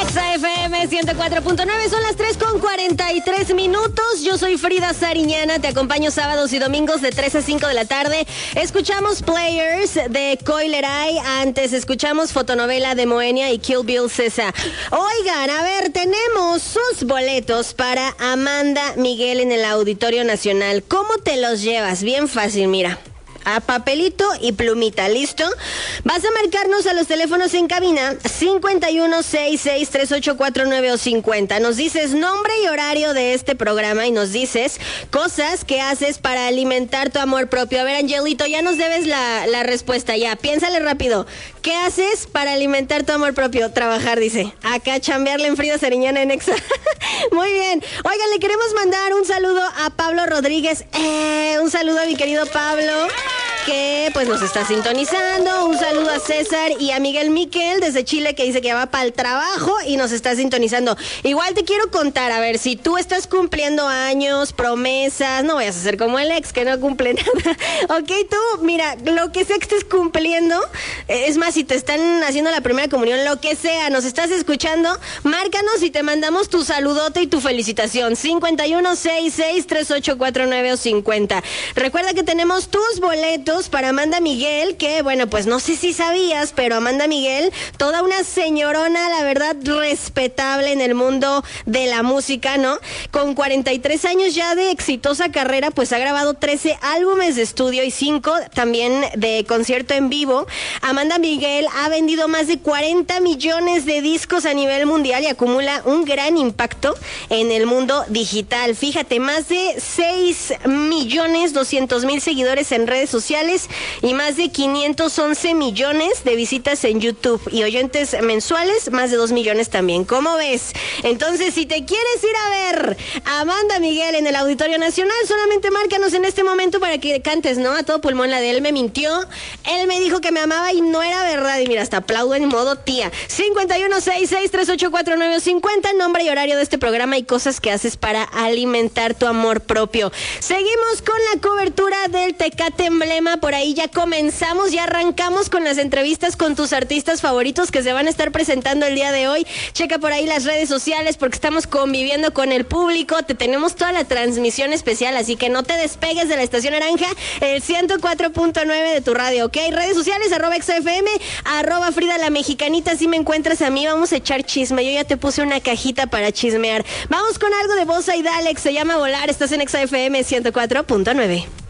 Exa FM 104.9, son las 3:43. Yo soy Frida Sariñana, te acompaño sábados y domingos de 3 a 5 de la tarde. Escuchamos Players de Coi Leray, antes escuchamos Fotonovela de Moenia y Kill Bill César. Oigan, a ver, tenemos sus boletos para Amanda Miguel en el Auditorio Nacional. ¿Cómo te los llevas? Bien fácil, mira. A papelito y plumita, ¿listo? Vas a marcarnos a los teléfonos en cabina 51663849 o 50. Nos dices nombre y horario de este programa y nos dices cosas que haces para alimentar tu amor propio. A ver, Angelito, ya nos debes la respuesta, ya. Piénsale rápido. ¿Qué haces para alimentar tu amor propio? Trabajar, dice. Acá chambearle en Frida Sariñana en Exa. Muy bien. Oigan, le queremos mandar un saludo a Pablo Rodríguez. Un saludo a mi querido Pablo, que pues nos está sintonizando. Un saludo a César y a Miguel Miquel desde Chile, que dice que va para el trabajo y nos está sintonizando. Igual te quiero contar, a ver, si tú estás cumpliendo años, promesas, no vayas a ser como el ex que no cumple nada. Ok, tú, mira, lo que sea que estés cumpliendo, es más, si te están haciendo la primera comunión, lo que sea, nos estás escuchando, márcanos y te mandamos tu saludote y tu felicitación. 51663849 o 50. Recuerda que tenemos tus boletos para Amanda Miguel, que bueno, pues no sé si sabías, pero Amanda Miguel, toda una señorona, la verdad, respetable en el mundo de la música, ¿no? Con 43 años ya de exitosa carrera, pues ha grabado 13 álbumes de estudio y 5 también de concierto en vivo. Amanda Miguel ha vendido más de 40 millones de discos a nivel mundial y acumula un gran impacto en el mundo digital. Fíjate, más de 6.200.000 seguidores en redes sociales y más de 511 millones de visitas en YouTube y oyentes mensuales, más de 2 millones también. ¿Cómo ves? Entonces, si te quieres ir a ver a Amanda Miguel en el Auditorio Nacional, solamente márcanos en este momento para que cantes, ¿no? A todo pulmón la de él me mintió, él me dijo que me amaba y no era verdad. Y mira, hasta aplaudo en modo tía. 5166384950, nombre y horario de este programa y cosas que haces para alimentar tu amor propio. Seguimos con la cobertura del Tecate Emblema. Por ahí ya comenzamos, ya arrancamos con las entrevistas con tus artistas favoritos que se van a estar presentando el día de hoy. Checa por ahí las redes sociales porque estamos conviviendo con el público. Te tenemos toda la transmisión especial, así que no te despegues de la estación naranja, el 104.9 de tu radio, ¿ok? Redes sociales, @XFM, @Frida la Mexicanita. Si me encuentras a mí, vamos a echar chisme. Yo ya te puse una cajita para chismear. Vamos con algo de Bossa y Dalex, se llama Volar. Estás en XFM 104.9.